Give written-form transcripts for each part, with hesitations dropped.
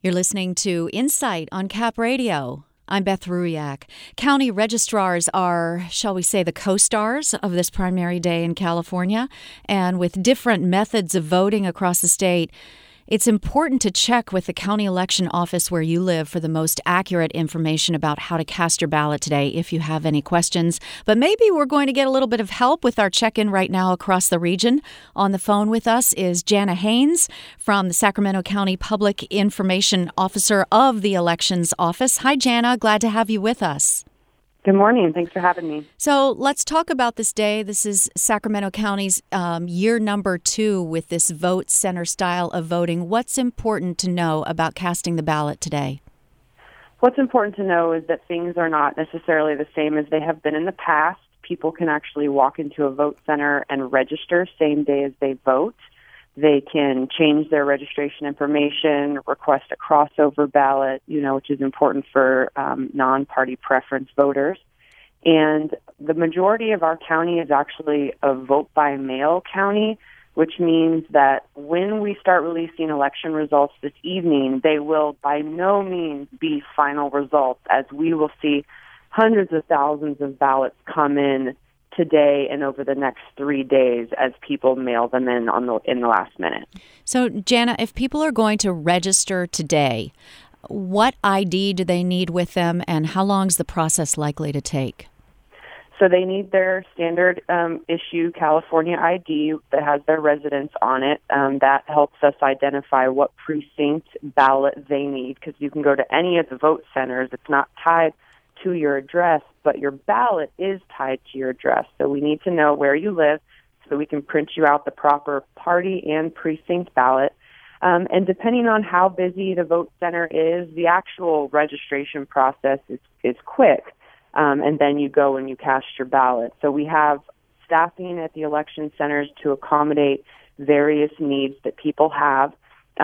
You're listening to Insight on Cap Radio. I'm Beth Ruyak. County registrars are, shall we say, the co-stars of this primary day in California. And with different methods of voting across the state, it's important to check with the county election office where you live for the most accurate information about how to cast your ballot today if you have any questions. But maybe we're going to get a little bit of help with our check-in right now across the region. On the phone with us is Jana Haynes from the Sacramento County Public Information Officer of the Elections Office. Hi, Jana. Glad to have you with us. Good morning. Thanks for having me. So let's talk about this day. This is Sacramento County's year number 2 with this vote center style of voting. What's important to know about casting the ballot today? What's important to know is that things are not necessarily the same as they have been in the past. People can actually walk into a vote center and register same day as they vote. They can change their registration information, request a crossover ballot, which is important for non-party preference voters. And the majority of our county is actually a vote-by-mail county, which means that when we start releasing election results this evening, they will by no means be final results, as we will see hundreds of thousands of ballots come in today and over the next 3 days as people mail them in the last minute. So, Jana, if people are going to register today, what ID do they need with them, and how long is the process likely to take? So they need their standard issue California ID that has their residence on it. That helps us identify what precinct ballot they need, because you can go to any of the vote centers. It's not tied to your address, but your ballot is tied to your address. So we need to know where you live so we can print you out the proper party and precinct ballot. And depending on how busy the vote center is, the actual registration process is quick. And then you go and you cast your ballot. So we have staffing at the election centers to accommodate various needs that people have.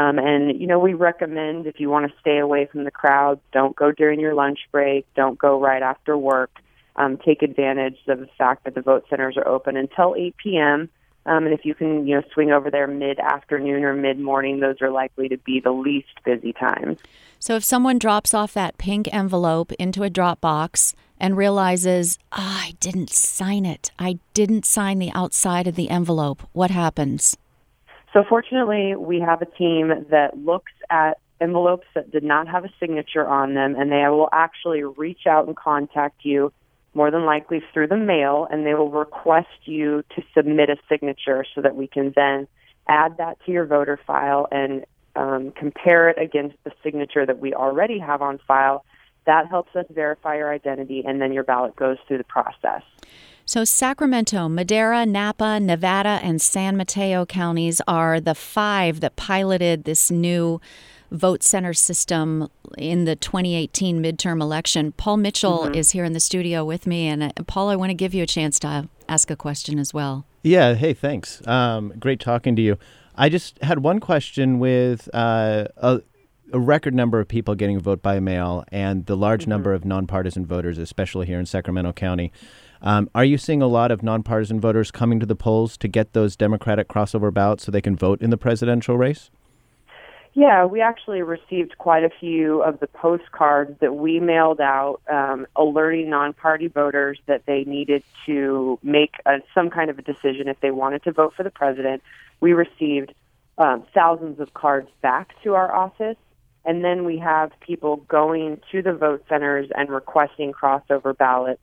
We recommend, if you want to stay away from the crowd, don't go during your lunch break, don't go right after work. Take advantage of the fact that the vote centers are open until 8 p.m. And if you can, swing over there mid-afternoon or mid-morning, those are likely to be the least busy times. So if someone drops off that pink envelope into a drop box and realizes, I didn't sign it, I didn't sign the outside of the envelope, what happens? So fortunately, we have a team that looks at envelopes that did not have a signature on them, and they will actually reach out and contact you, more than likely through the mail, and they will request you to submit a signature so that we can then add that to your voter file and compare it against the signature that we already have on file. That helps us verify your identity, and then your ballot goes through the process. So Sacramento, Madera, Napa, Nevada, and San Mateo counties are the 5 that piloted this new vote center system in the 2018 midterm election. Paul Mitchell is here in the studio with me. And Paul, I want to give you a chance to ask a question as well. Yeah. Hey, thanks. Great talking to you. I just had one question with a record number of people getting a vote by mail and the large number of nonpartisan voters, especially here in Sacramento County. Are you seeing a lot of nonpartisan voters coming to the polls to get those Democratic crossover ballots so they can vote in the presidential race? Yeah, we actually received quite a few of the postcards that we mailed out alerting non-party voters that they needed to make some kind of a decision if they wanted to vote for the president. We received thousands of cards back to our office, and then we have people going to the vote centers and requesting crossover ballots.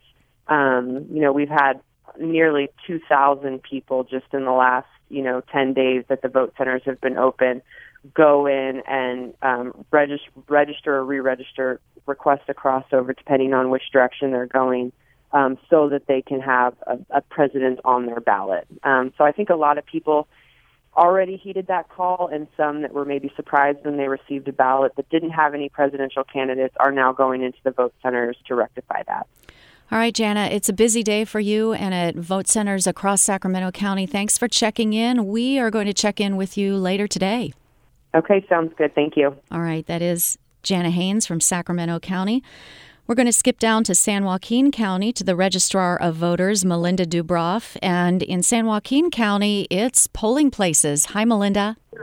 We've had nearly 2,000 people just in the last, 10 days that the vote centers have been open, go in and register or re-register, request a crossover depending on which direction they're going, so that they can have a president on their ballot. So I think a lot of people already heeded that call, and some that were maybe surprised when they received a ballot that didn't have any presidential candidates are now going into the vote centers to rectify that. All right, Jana, it's a busy day for you and at vote centers across Sacramento County. Thanks for checking in. We are going to check in with you later today. Okay, sounds good. Thank you. All right, that is Jana Haynes from Sacramento County. We're going to skip down to San Joaquin County to the Registrar of Voters, Melinda Dubroff. And in San Joaquin County, it's polling places. Hi, Melinda.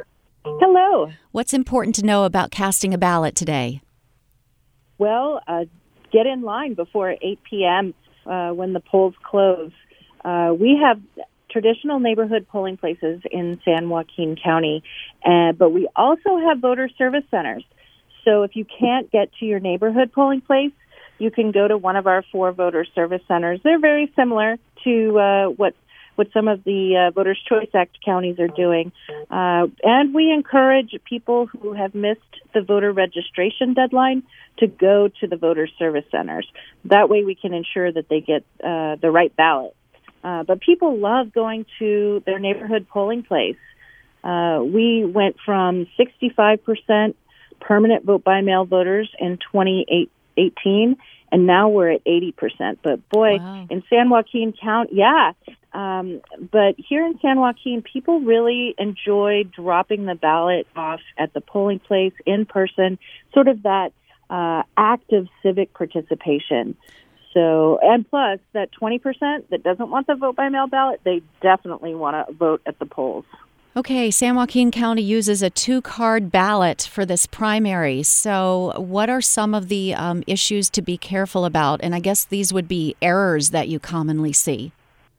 Hello. What's important to know about casting a ballot today? Well, get in line before 8 p.m. When the polls close. We have traditional neighborhood polling places in San Joaquin County, but we also have voter service centers. So if you can't get to your neighborhood polling place, you can go to one of our 4 voter service centers. They're very similar to what some of the Voters' Choice Act counties are doing. And we encourage people who have missed the voter registration deadline to go to the voter service centers. That way we can ensure that they get the right ballot. But people love going to their neighborhood polling place. We went from 65% permanent vote-by-mail voters in 2018, and now we're at 80%. But boy, wow. In San Joaquin County, but here in San Joaquin, people really enjoy dropping the ballot off at the polling place in person, sort of that active civic participation. So, and plus, that 20% that doesn't want the vote-by-mail ballot, they definitely want to vote at the polls. Okay, San Joaquin County uses a 2-card ballot for this primary. So what are some of the issues to be careful about? And I guess these would be errors that you commonly see.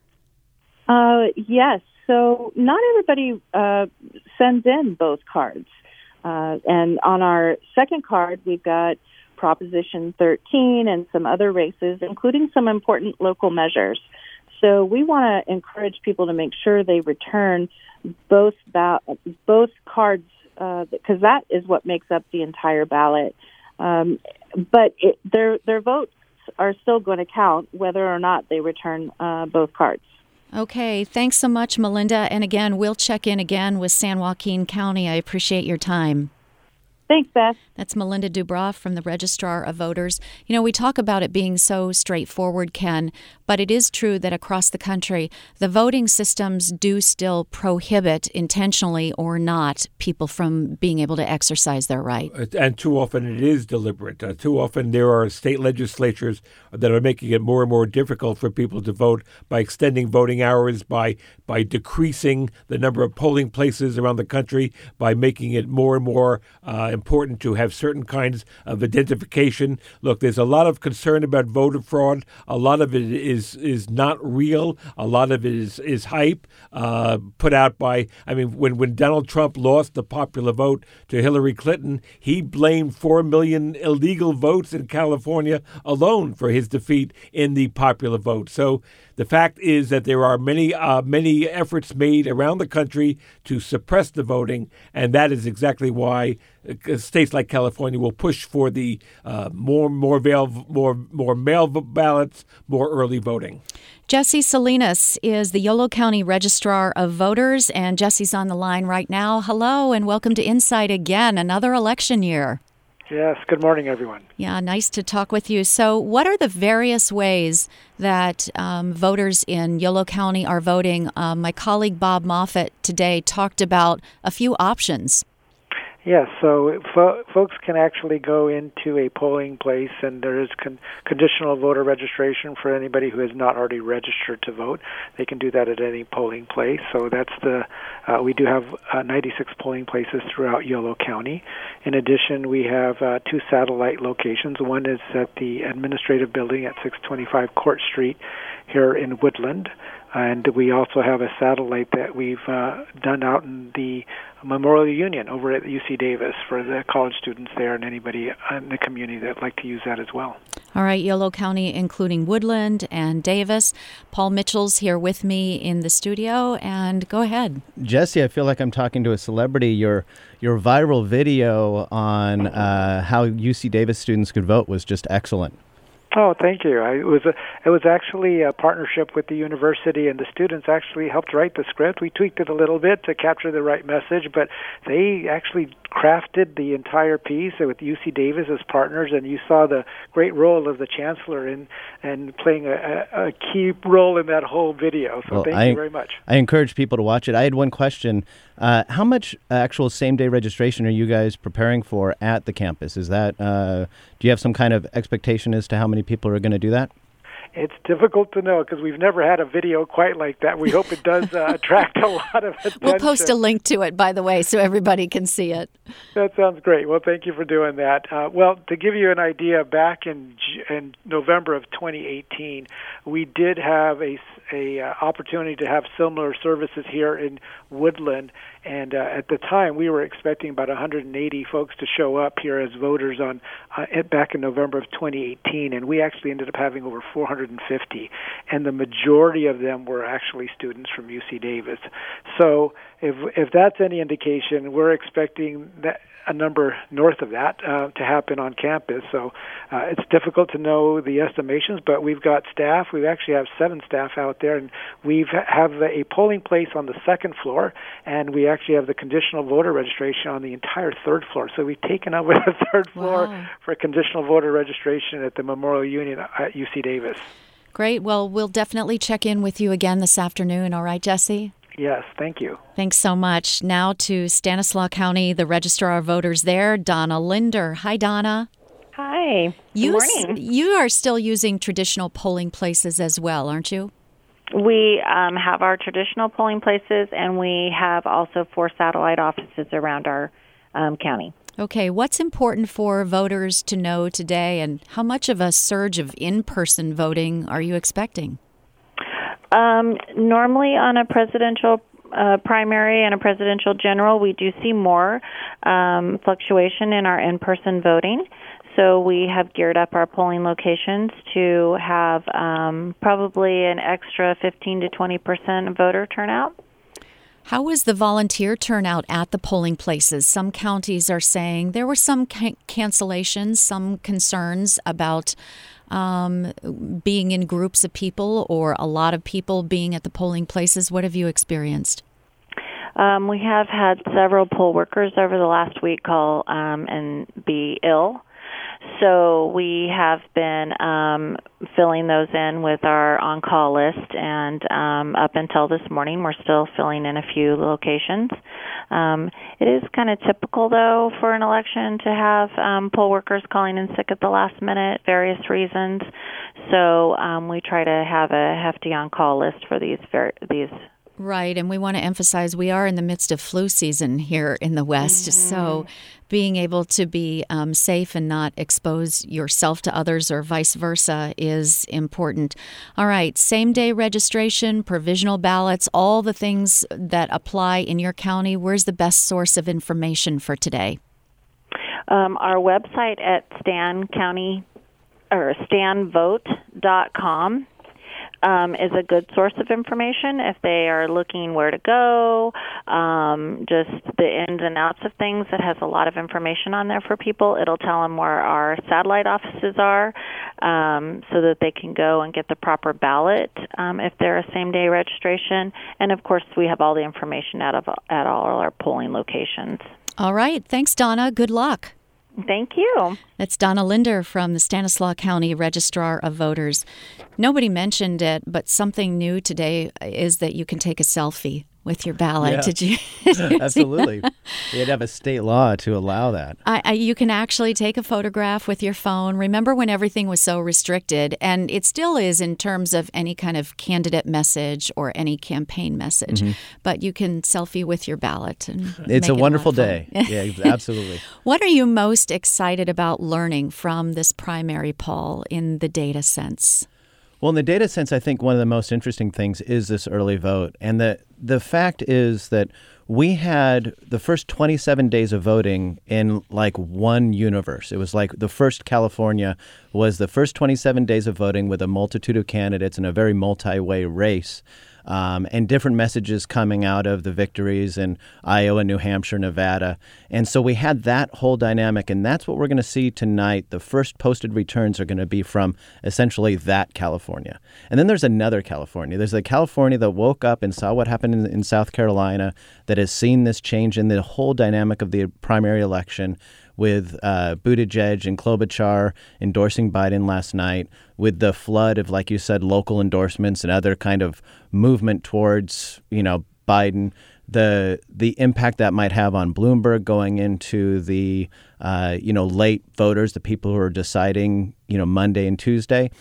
Yes. So not everybody sends in both cards. And on our second card, we've got Proposition 13 and some other races, including some important local measures. So we want to encourage people to make sure they return both cards, because that is what makes up the entire ballot. But their votes are still going to count whether or not they return both cards. Okay, thanks so much, Melinda. And again, we'll check in again with San Joaquin County. I appreciate your time. Thanks, Beth. That's Melinda Dubroff from the Registrar of Voters. You know, we talk about it being so straightforward, Ken, but it is true that across the country, the voting systems do still prohibit, intentionally or not, people from being able to exercise their right. And too often it is deliberate. Too often there are state legislatures that are making it more and more difficult for people to vote by extending voting hours, by decreasing the number of polling places around the country, by making it more and more important to have certain kinds of identification. Look, there's a lot of concern about voter fraud. A lot of it is not real. A lot of it is hype put out by, when Donald Trump lost the popular vote to Hillary Clinton, he blamed 4 million illegal votes in California alone for his defeat in the popular vote. So the fact is that there are many efforts made around the country to suppress the voting, and that is exactly why states like California will push for the more mail ballots, more early voting. Jesse Salinas is the Yolo County Registrar of Voters, and Jesse's on the line right now. Hello, and welcome to Insight again, another election year. Yes, good morning, everyone. Yeah, nice to talk with you. So what are the various ways that voters in Yolo County are voting? My colleague Bob Moffett today talked about a few options. Yes, so folks can actually go into a polling place, and there is conditional voter registration for anybody who has not already registered to vote. They can do that at any polling place. So that's we do have 96 polling places throughout Yolo County. In addition, we have 2 satellite locations. One is at the administrative building at 625 Court Street here in Woodland. And we also have a satellite that we've done out in the Memorial Union over at UC Davis for the college students there and anybody in the community that'd like to use that as well. All right, Yolo County, including Woodland and Davis. Paul Mitchell's here with me in the studio, and go ahead. Jesse, I feel like I'm talking to a celebrity. Your viral video on how UC Davis students could vote was just excellent. Oh, thank you. It was actually a partnership with the university, and the students actually helped write the script. We tweaked it a little bit to capture the right message, but they actually crafted the entire piece with UC Davis as partners, and you saw the great role of the chancellor in playing a key role in that whole video. So thank you very much. I encourage people to watch it. I had one question. How much actual same-day registration are you guys preparing for at the campus? Is that do you have some kind of expectation as to how many people are going to do that? It's difficult to know because we've never had a video quite like that. We hope it does attract a lot of attention. We'll post a link to it, by the way, so everybody can see it. That sounds great. Well, thank you for doing that. Well, to give you an idea, back in November of 2018, we did have a opportunity to have similar services here in Woodland, and at the time we were expecting about 180 folks to show up here as voters on back in November of 2018, and we actually ended up having over 450, and the majority of them were actually students from UC Davis. So if that's any indication, we're expecting that a number north of that to happen on campus. So it's difficult to know the estimations, but we've got staff. We actually have 7 staff out there, and we have a polling place on the 2nd floor, and we actually have the conditional voter registration on the entire 3rd floor. So we've taken over the 3rd floor for conditional voter registration at the Memorial Union at UC Davis. Great. Well, we'll definitely check in with you again this afternoon. All right, Jesse? Yes, thank you. Thanks so much. Now to Stanislaus County, the Registrar of Voters there, Donna Linder. Hi, Donna. Hi. Good morning. You are still using traditional polling places as well, aren't you? We have our traditional polling places, and we have also 4 satellite offices around our county. Okay, what's important for voters to know today, and how much of a surge of in-person voting are you expecting? Normally on a presidential primary and a presidential general, we do see more fluctuation in our in-person voting. So we have geared up our polling locations to have probably an extra 15 to 20% voter turnout. How was the volunteer turnout at the polling places? Some counties are saying there were some cancellations, some concerns about being in groups of people or a lot of people being at the polling places. What have you experienced? We have had several poll workers over the last week call and be ill. So we have been filling those in with our on-call list, and up until this morning, we're still filling in a few locations. It is kind of typical, though, for an election to have poll workers calling in sick at the last minute, various reasons. So we try to have a hefty on-call list for these. Right, and we want to emphasize we are in the midst of flu season here in the West, so being able to be safe and not expose yourself to others or vice versa is important. All right, same-day registration, provisional ballots, all the things that apply in your county. Where's the best source of information for today? Our website at stanvote.com. Is a good source of information if they are looking where to go, just the ins and outs of things. It has a lot of information on there for people. It'll tell them where our satellite offices are so that they can go and get the proper ballot if they're a same-day registration. And, of course, we have all the information at all our polling locations. All right. Thanks, Donna. Good luck. Thank you. That's Donna Linder from the Stanislaus County Registrar of Voters. Nobody mentioned it, but something new today is that you can take a selfie with your ballot. Yeah. Did you? Absolutely. You'd have a state law to allow that. You can actually take a photograph with your phone. Remember when everything was so restricted, and it still is in terms of any kind of candidate message or any campaign message, but you can selfie with your ballot. And it's a wonderful day. Yeah, absolutely. What are you most excited about learning from this primary poll in the data sense? Well, in the data sense, I think one of the most interesting things is this early vote. And the fact is that we had the first 27 days of voting in like one universe. It was like the first California was the first 27 days of voting with a multitude of candidates in a very multi-way race. And different messages coming out of the victories in Iowa, New Hampshire, Nevada. And so we had that whole dynamic, and that's what we're going to see tonight. The first posted returns are going to be from essentially that California. And then there's another California. There's a California that woke up and saw what happened in South Carolina, that has seen this change in the whole dynamic of the primary election, with Buttigieg and Klobuchar endorsing Biden last night, with the flood of, like you said, local endorsements and other kind of movement towards, Biden, the impact that might have on Bloomberg going into the, late voters, the people who are deciding, Monday and Tuesday.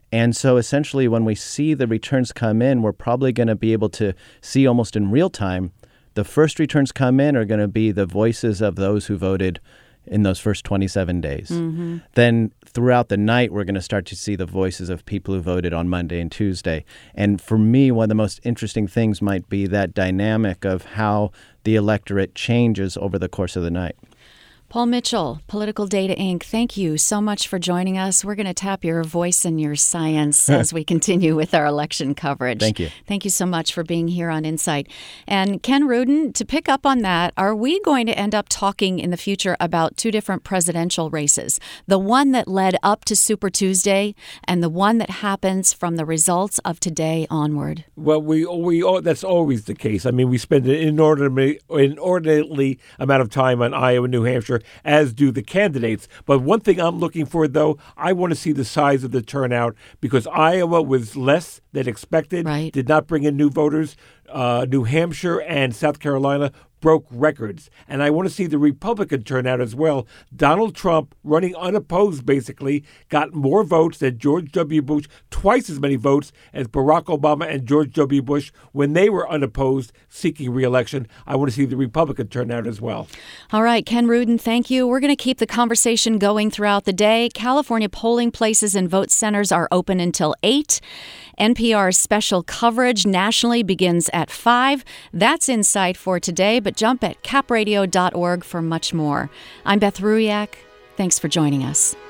And so essentially when we see the returns come in, we're probably going to be able to see almost in real time. The first returns come in are going to be the voices of those who voted in those first 27 days. Mm-hmm. Then throughout the night, we're going to start to see the voices of people who voted on Monday and Tuesday. And for me, one of the most interesting things might be that dynamic of how the electorate changes over the course of the night. Paul Mitchell, Political Data Inc., thank you so much for joining us. We're going to tap your voice and your science as we continue with our election coverage. Thank you. Thank you so much for being here on Insight. And Ken Rudin, to pick up on that, are we going to end up talking in the future about two different presidential races? The one that led up to Super Tuesday and the one that happens from the results of today onward? Well, we that's always the case. I mean, we spend an inordinately amount of time on Iowa, New Hampshire, as do the candidates. But one thing I'm looking for, though, I want to see the size of the turnout because Iowa was less than expected, right. Did not bring in new voters. New Hampshire and South Carolina broke records. And I want to see the Republican turnout as well. Donald Trump, running unopposed, basically, got more votes than George W. Bush, twice as many votes as Barack Obama and George W. Bush when they were unopposed seeking re-election. I want to see the Republican turnout as well. All right, Ken Rudin, thank you. We're going to keep the conversation going throughout the day. California polling places and vote centers are open until 8. NPR's special coverage nationally begins at 5. That's Insight for today, but jump at capradio.org for much more. I'm Beth Ruiak. Thanks for joining us.